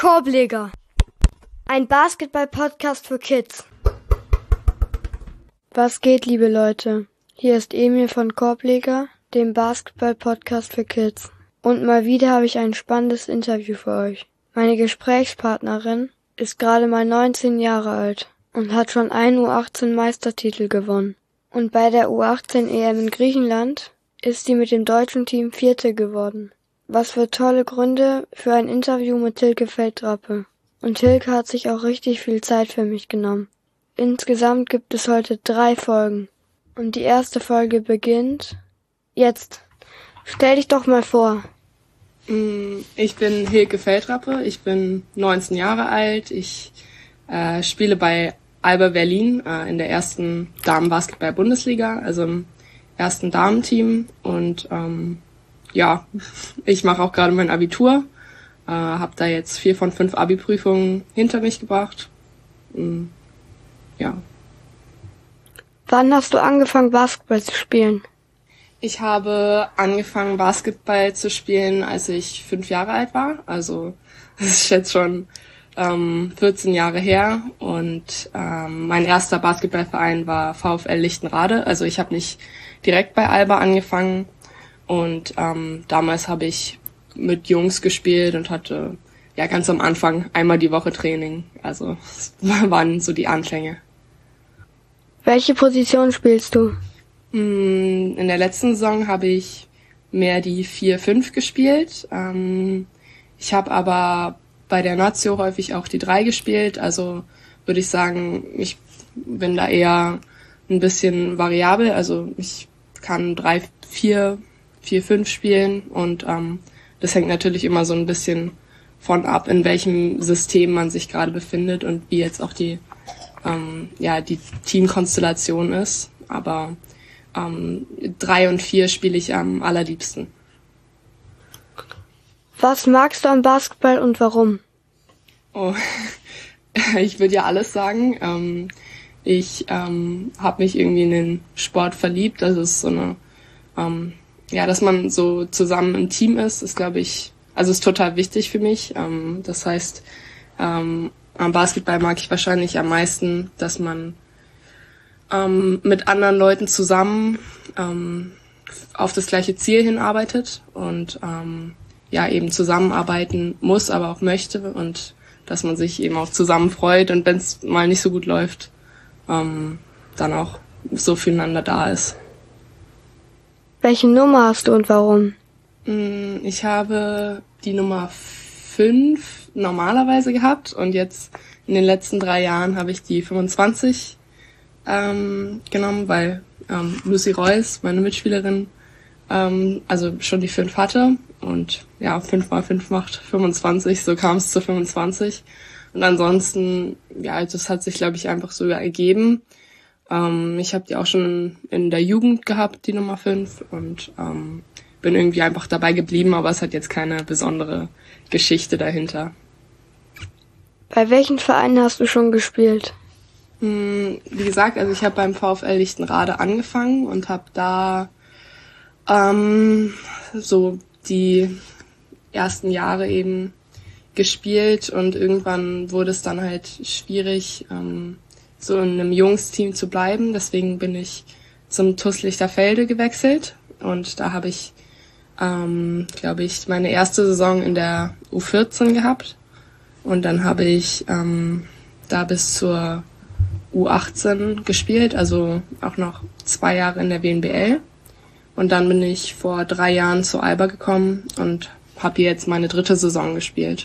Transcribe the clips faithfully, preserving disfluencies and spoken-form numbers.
Korbleger, ein Basketball-Podcast für Kids. Was geht, liebe Leute? Hier ist Emil von Korbleger, dem Basketball-Podcast für Kids. Und mal wieder habe ich ein spannendes Interview für euch. Meine Gesprächspartnerin ist gerade mal neunzehn Jahre alt und hat schon einen U achtzehn Meistertitel gewonnen. Und bei der U achtzehn E M in Griechenland ist sie mit dem deutschen Team Vierte geworden. Was für tolle Gründe für ein Interview mit Tilke Feldrappe. Und Tilke hat sich auch richtig viel Zeit für mich genommen. Insgesamt gibt es heute drei Folgen. Und die erste Folge beginnt jetzt. Stell dich doch mal vor. Ich bin Hilke Feldrappe, ich bin neunzehn Jahre alt. Ich äh, spiele bei Alba Berlin äh, in der ersten Damen-Basketball-Bundesliga, also im ersten Damenteam. Und ähm, ja, ich mache auch gerade mein Abitur, äh, habe da jetzt vier von fünf Abi-Prüfungen hinter mich gebracht. Ähm, ja. Wann hast du angefangen, Basketball zu spielen? Ich habe angefangen, Basketball zu spielen, als ich fünf Jahre alt war. Also das ist jetzt schon ähm, vierzehn Jahre her. Und ähm, mein erster Basketballverein war VfL Lichtenrade. Also ich habe nicht direkt bei Alba angefangen. Und ähm, damals habe ich mit Jungs gespielt und hatte ja ganz am Anfang einmal die Woche Training. Also das waren so die Anfänge. Welche Position spielst du? In der letzten Saison habe ich mehr die vier fünf gespielt. Ich habe aber bei der Nazio häufig auch die drei gespielt. Also würde ich sagen, ich bin da eher ein bisschen variabel. Also ich kann drei vier, vier fünf spielen und ähm, das hängt natürlich immer so ein bisschen von ab, in welchem System man sich gerade befindet und wie jetzt auch die ähm, ja die Teamkonstellation ist. Aber Ähm, drei und vier spiele ich am allerliebsten. Was magst du am Basketball und warum? Oh, ich würde ja alles sagen. Ähm, ich ähm, habe mich irgendwie in den Sport verliebt. Das ist so eine, ähm, ja, dass man so zusammen im Team ist, ist, glaube ich, also ist total wichtig für mich. Ähm, das heißt, ähm, am Basketball mag ich wahrscheinlich am meisten, dass man Ähm, mit anderen Leuten zusammen ähm, auf das gleiche Ziel hinarbeitet und ähm, ja eben zusammenarbeiten muss, aber auch möchte und dass man sich eben auch zusammen freut und wenn es mal nicht so gut läuft, ähm, dann auch so füreinander da ist. Welche Nummer hast du und warum? Ich habe die Nummer fünf normalerweise gehabt und jetzt in den letzten drei Jahren habe ich die fünfundzwanzig Ähm, genommen, weil ähm, Lucy Royce, meine Mitspielerin, ähm, also schon die fünf hatte und ja, fünf mal fünf macht fünfundzwanzig, so kam es zu fünfundzwanzig und ansonsten, ja, das hat sich, glaube ich, einfach so ergeben. Ähm, ich habe die auch schon in der Jugend gehabt, die Nummer fünf und ähm, bin irgendwie einfach dabei geblieben, aber es hat jetzt keine besondere Geschichte dahinter. Bei welchen Vereinen hast du schon gespielt? Wie gesagt, also ich habe beim VfL Lichtenrade angefangen und habe da ähm, so die ersten Jahre eben gespielt und irgendwann wurde es dann halt schwierig, ähm, so in einem Jungsteam zu bleiben. Deswegen bin ich zum T U S Lichterfelde gewechselt und da habe ich, ähm, glaube ich, meine erste Saison in der U vierzehn gehabt und dann habe ich ähm, da bis zur U achtzehn gespielt, also auch noch zwei Jahre in der W N B L. Und dann bin ich vor drei Jahren zu Alba gekommen und habe hier jetzt meine dritte Saison gespielt.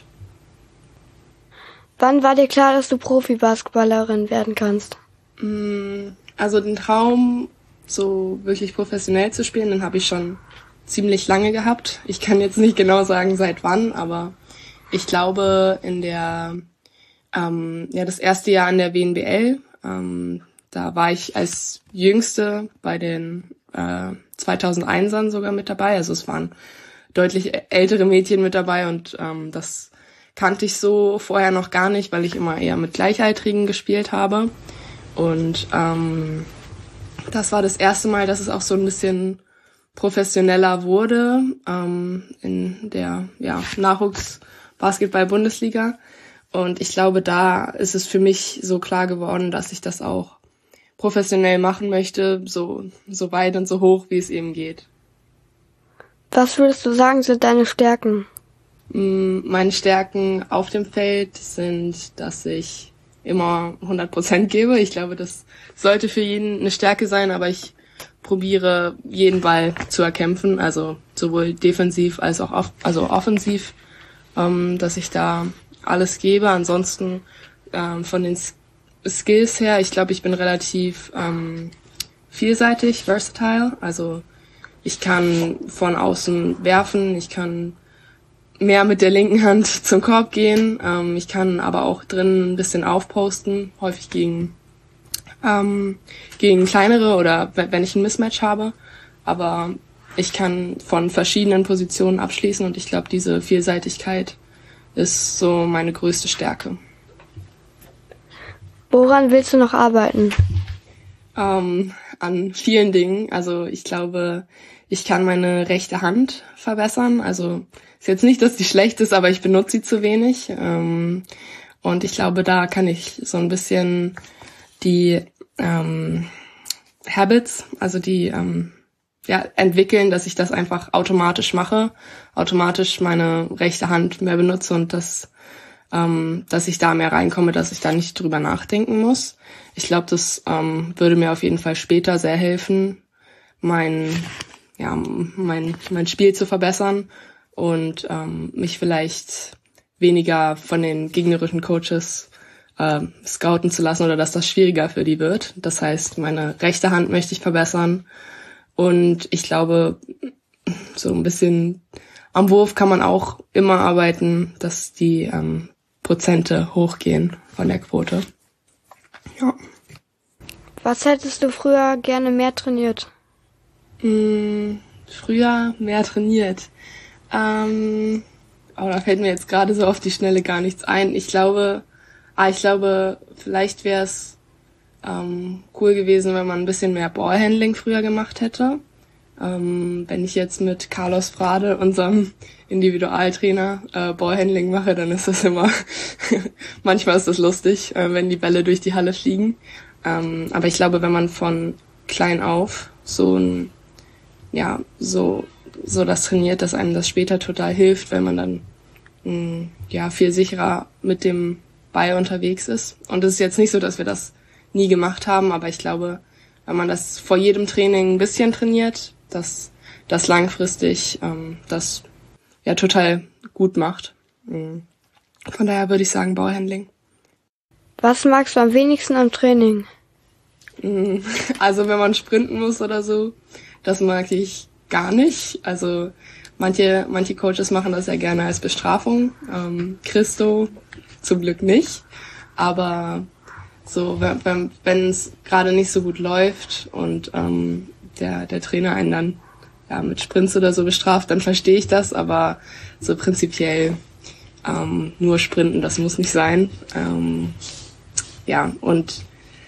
Wann war dir klar, dass du Profi-Basketballerin werden kannst? Also den Traum, so wirklich professionell zu spielen, den habe ich schon ziemlich lange gehabt. Ich kann jetzt nicht genau sagen, seit wann, aber ich glaube in der ähm, ja das erste Jahr in der W N B L, Ähm, da war ich als Jüngste bei den äh, zweitausendeins-ern sogar mit dabei. Also es waren deutlich ältere Mädchen mit dabei und ähm, das kannte ich so vorher noch gar nicht, weil ich immer eher mit Gleichaltrigen gespielt habe. Und ähm, das war das erste Mal, dass es auch so ein bisschen professioneller wurde ähm, in der ja, Nachwuchs Basketball-Bundesliga. Und ich glaube, da ist es für mich so klar geworden, dass ich das auch professionell machen möchte, so, so weit und so hoch, wie es eben geht. Was würdest du sagen, sind deine Stärken? Meine Stärken auf dem Feld sind, dass ich immer hundert Prozent gebe. Ich glaube, das sollte für jeden eine Stärke sein, aber ich probiere, jeden Ball zu erkämpfen, also sowohl defensiv als auch off- also offensiv, ähm, dass ich da alles gebe. Ansonsten ähm, von den S- Skills her, ich glaube, ich bin relativ ähm, vielseitig, versatile, also ich kann von außen werfen, ich kann mehr mit der linken Hand zum Korb gehen. Ähm, ich kann aber auch drin ein bisschen aufposten, häufig gegen ähm, gegen kleinere oder wenn ich ein Mismatch habe. Aber ich kann von verschiedenen Positionen abschließen und ich glaube, diese Vielseitigkeit ist so meine größte Stärke. Woran willst du noch arbeiten? Ähm, an vielen Dingen. Also ich glaube, ich kann meine rechte Hand verbessern. Also ist jetzt nicht, dass die schlecht ist, aber ich benutze sie zu wenig. Ähm, und ich glaube, da kann ich so ein bisschen die ähm, Habits, also die ähm, ja, entwickeln, dass ich das einfach automatisch mache, automatisch meine rechte Hand mehr benutze und das, ähm, dass ich da mehr reinkomme, dass ich da nicht drüber nachdenken muss. Ich glaube, das ähm, würde mir auf jeden Fall später sehr helfen, mein ja mein mein Spiel zu verbessern und ähm, mich vielleicht weniger von den gegnerischen Coaches äh, scouten zu lassen oder dass das schwieriger für die wird. Das heißt, meine rechte Hand möchte ich verbessern und ich glaube, so ein bisschen am Wurf kann man auch immer arbeiten, dass die ähm, Prozente hochgehen von der Quote. Ja. Was hättest du früher gerne mehr trainiert? Hm, früher mehr trainiert. Ähm, aber da fällt mir jetzt gerade so auf die Schnelle gar nichts ein. Ich glaube, ah, ich glaube, vielleicht wäre es ähm, cool gewesen, wenn man ein bisschen mehr Ballhandling früher gemacht hätte. Ähm, wenn ich jetzt mit Carlos Frade, unserem Individualtrainer, äh, Ballhandling mache, dann ist das immer, manchmal ist das lustig, äh, wenn die Bälle durch die Halle fliegen. Ähm, aber ich glaube, wenn man von klein auf so ein, ja, so, so das trainiert, dass einem das später total hilft, wenn man dann, mh, ja, viel sicherer mit dem Ball unterwegs ist. Und es ist jetzt nicht so, dass wir das nie gemacht haben, aber ich glaube, wenn man das vor jedem Training ein bisschen trainiert, dass das langfristig ähm, das ja total gut macht. Mhm. Von daher würde ich sagen Ballhandling. Was magst du am wenigsten am Training? Mhm. Also wenn man sprinten muss oder so, das mag ich gar nicht. Also manche manche Coaches machen das ja gerne als Bestrafung. Ähm, Christo zum Glück nicht. Aber so wenn wenn wenn es gerade nicht so gut läuft und ähm, der der Trainer einen dann ja mit Sprints oder so bestraft, dann verstehe ich das, aber so prinzipiell ähm, nur Sprinten, das muss nicht sein. Ähm, ja, und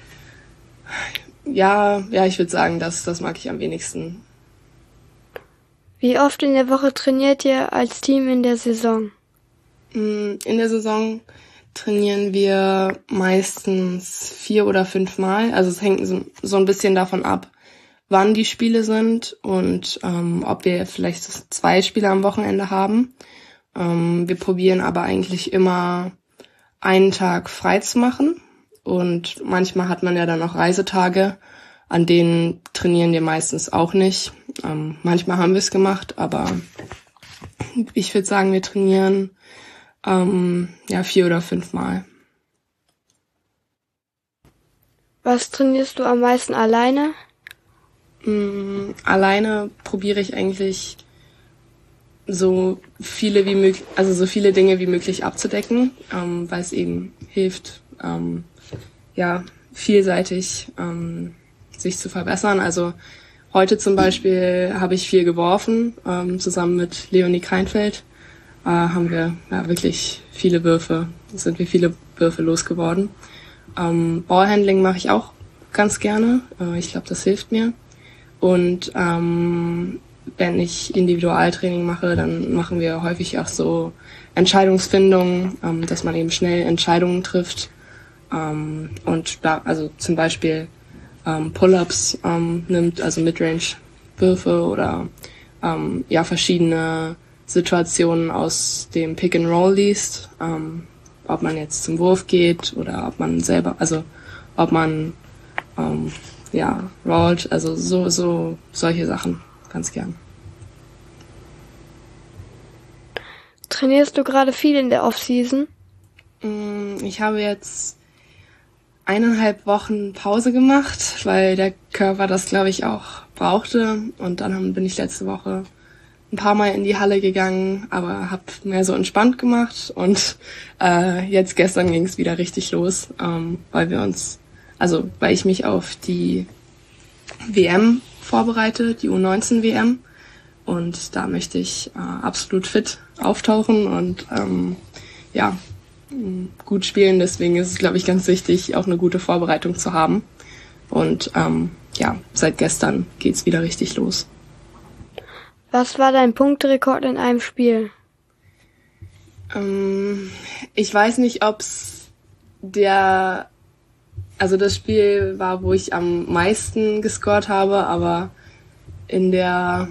ja, ja, ich würde sagen, das das mag ich am wenigsten. Wie oft in der Woche trainiert ihr als Team in der Saison? In der Saison trainieren wir meistens vier oder fünf Mal. Also es hängt so, so ein bisschen davon ab, wann die Spiele sind und ähm, ob wir vielleicht zwei Spiele am Wochenende haben. Ähm, wir probieren aber eigentlich immer einen Tag frei zu machen und manchmal hat man ja dann auch Reisetage, an denen trainieren wir meistens auch nicht. Ähm, manchmal haben wir es gemacht, aber ich würde sagen, wir trainieren ähm, ja vier oder fünf Mal. Was trainierst du am meisten alleine? Mm, alleine probiere ich eigentlich so viele wie möglich, also so viele Dinge wie möglich abzudecken, ähm, weil es eben hilft, ähm, ja vielseitig ähm, sich zu verbessern. Also heute zum Beispiel habe ich viel geworfen, ähm, zusammen mit Leonie Kreinfeld äh, haben wir ja wirklich viele Würfe, sind wir viele Würfe losgeworden. Ähm, Ballhandling mache ich auch ganz gerne. Äh, ich glaube, das hilft mir. Und ähm, wenn ich Individualtraining mache, dann machen wir häufig auch so Entscheidungsfindung, ähm, dass man eben schnell Entscheidungen trifft. Ähm, und da, also zum Beispiel ähm, Pull-ups ähm, nimmt, also Midrange-Würfe oder ähm, ja verschiedene Situationen aus dem Pick and Roll liest, ähm, ob man jetzt zum Wurf geht oder ob man selber, also ob man ähm, ja rollt, also so so solche Sachen ganz gern. Trainierst du gerade viel in der Off-Season? Ich habe jetzt eineinhalb Wochen Pause gemacht, weil der Körper das, glaube ich, auch brauchte. Und dann bin ich letzte Woche ein paar Mal in die Halle gegangen, aber habe mehr so entspannt gemacht. Und äh, jetzt gestern ging es wieder richtig los, ähm, weil wir uns, also weil ich mich auf die W M vorbereite, die U neunzehn W M. Und da möchte ich äh, absolut fit auftauchen und ähm, ja, gut spielen. Deswegen ist es, glaube ich, ganz wichtig, auch eine gute Vorbereitung zu haben. Und ähm, ja, seit gestern geht's wieder richtig los. Was war dein Punkterekord in einem Spiel? Ähm, ich weiß nicht, ob's der, also das Spiel war, wo ich am meisten gescored habe, aber in der,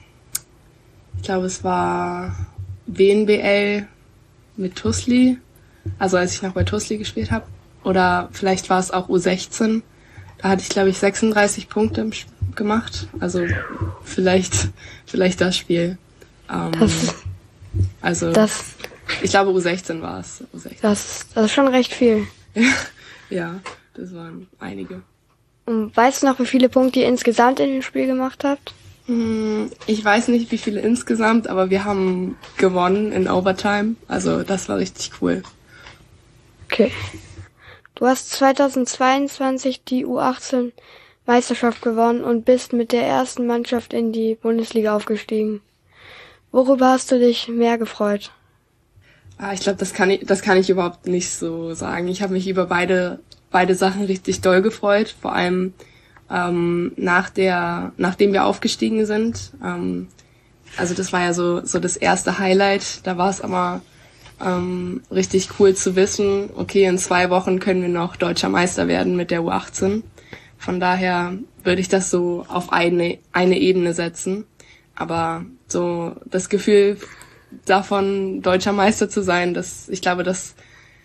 ich glaube, es war W N B L mit Tusli, also als ich noch bei Tusli gespielt habe. Oder vielleicht war es auch U sechzehn. Da hatte ich, glaube ich, sechsunddreißig Punkte gemacht. Also vielleicht vielleicht das Spiel. Ähm, das, also das, ich glaube, U sechzehn war es. U sechzehn. Das, das ist schon recht viel. Ja, das waren einige. Und weißt du noch, wie viele Punkte ihr insgesamt in dem Spiel gemacht habt? Ich weiß nicht, wie viele insgesamt, aber wir haben gewonnen in Overtime. Also das war richtig cool. Okay. Du hast zweitausendzweiundzwanzig die U achtzehn Meisterschaft gewonnen und bist mit der ersten Mannschaft in die Bundesliga aufgestiegen. Worüber hast du dich mehr gefreut? Ah, ich glaube, das kann ich, das kann ich überhaupt nicht so sagen. Ich habe mich über beide, beide Sachen richtig doll gefreut. Vor allem ähm, nach der, nachdem wir aufgestiegen sind. Ähm, also das war ja so, so das erste Highlight. Da war es aber ähm, richtig cool zu wissen, okay, in zwei Wochen können wir noch deutscher Meister werden mit der U achtzehn. Von daher würde ich das so auf eine, eine Ebene setzen. Aber so das Gefühl davon, deutscher Meister zu sein, das, ich glaube, das,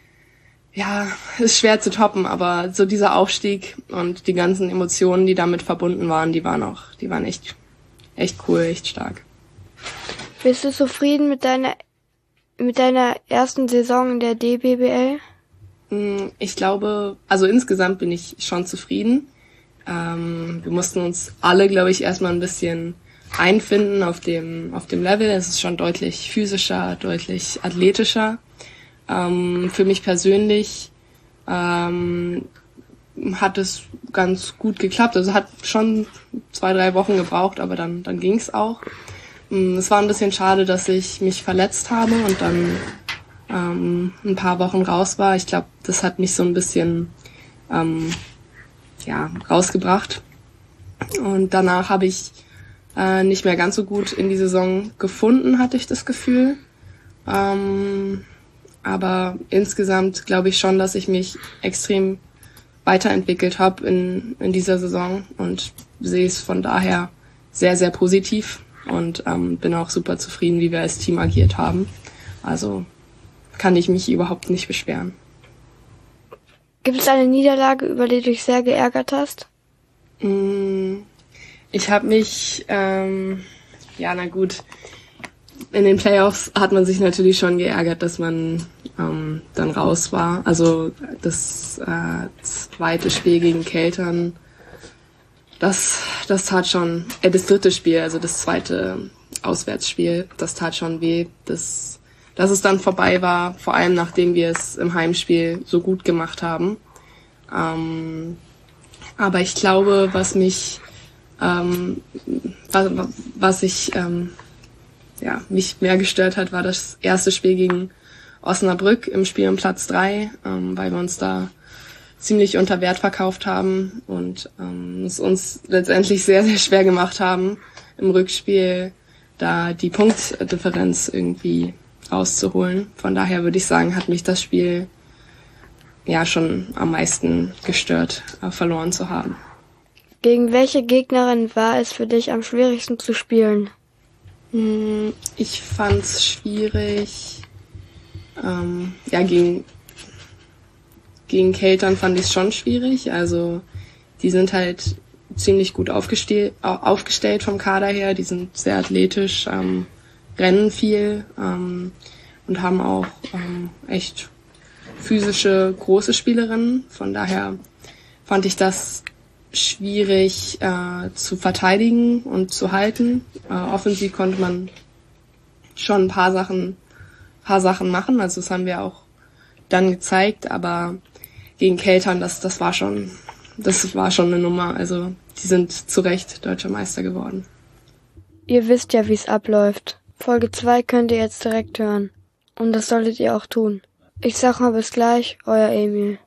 ja, ist schwer zu toppen, aber so dieser Aufstieg und die ganzen Emotionen, die damit verbunden waren, die waren auch, die waren echt, echt cool, echt stark. Bist du zufrieden mit deiner, mit deiner ersten Saison in der D B B L? Ich glaube, also insgesamt bin ich schon zufrieden. Ähm, wir mussten uns alle, glaube ich, erstmal ein bisschen einfinden auf dem, auf dem Level. Es ist schon deutlich physischer, deutlich athletischer. Ähm, für mich persönlich ähm, hat es ganz gut geklappt. Also hat schon zwei, drei Wochen gebraucht, aber dann, dann ging's auch. Ähm, es war ein bisschen schade, dass ich mich verletzt habe und dann ähm, ein paar Wochen raus war. Ich glaube, das hat mich so ein bisschen ähm, ja, rausgebracht. Und danach habe ich äh, nicht mehr ganz so gut in die Saison gefunden, hatte ich das Gefühl. Ähm, aber insgesamt glaube ich schon, dass ich mich extrem weiterentwickelt habe in, in dieser Saison und sehe es von daher sehr, sehr positiv und ähm, bin auch super zufrieden, wie wir als Team agiert haben. Also kann ich mich überhaupt nicht beschweren. Gibt es eine Niederlage, über die du dich sehr geärgert hast? Ich habe mich, ähm, ja na gut, in den Playoffs hat man sich natürlich schon geärgert, dass man ähm, dann raus war. Also das äh, zweite Spiel gegen Keltern, das, das tat schon, äh, das dritte Spiel, also das zweite Auswärtsspiel, das tat schon weh, das, dass es dann vorbei war, vor allem nachdem wir es im Heimspiel so gut gemacht haben. Ähm, aber ich glaube, was mich, ähm, was, was ich, ähm, ja, mich mehr gestört hat, war das erste Spiel gegen Osnabrück im Spiel um Platz drei, ähm, weil wir uns da ziemlich unter Wert verkauft haben und ähm, es uns letztendlich sehr, sehr schwer gemacht haben, im Rückspiel da die Punktdifferenz irgendwie rauszuholen. Von daher würde ich sagen, hat mich das Spiel ja schon am meisten gestört, verloren zu haben. Gegen welche Gegnerin war es für dich am schwierigsten zu spielen? Ich fand's schwierig. Ähm, ja, gegen, gegen Keltern fand ich es schon schwierig. Also die sind halt ziemlich gut aufgestell, aufgestellt vom Kader her. Die sind sehr athletisch, ähm, rennen viel ähm, und haben auch ähm, echt physische, große Spielerinnen. Von daher fand ich das schwierig äh, zu verteidigen und zu halten. Äh, offensiv konnte man schon ein paar Sachen, paar Sachen machen. Also das haben wir auch dann gezeigt. Aber gegen Keltern, das, das war schon, das war schon eine Nummer. Also die sind zu Recht Deutscher Meister geworden. Ihr wisst ja, wie es abläuft. Folge zwei könnt ihr jetzt direkt hören. Und das solltet ihr auch tun. Ich sag mal bis gleich, euer Emil.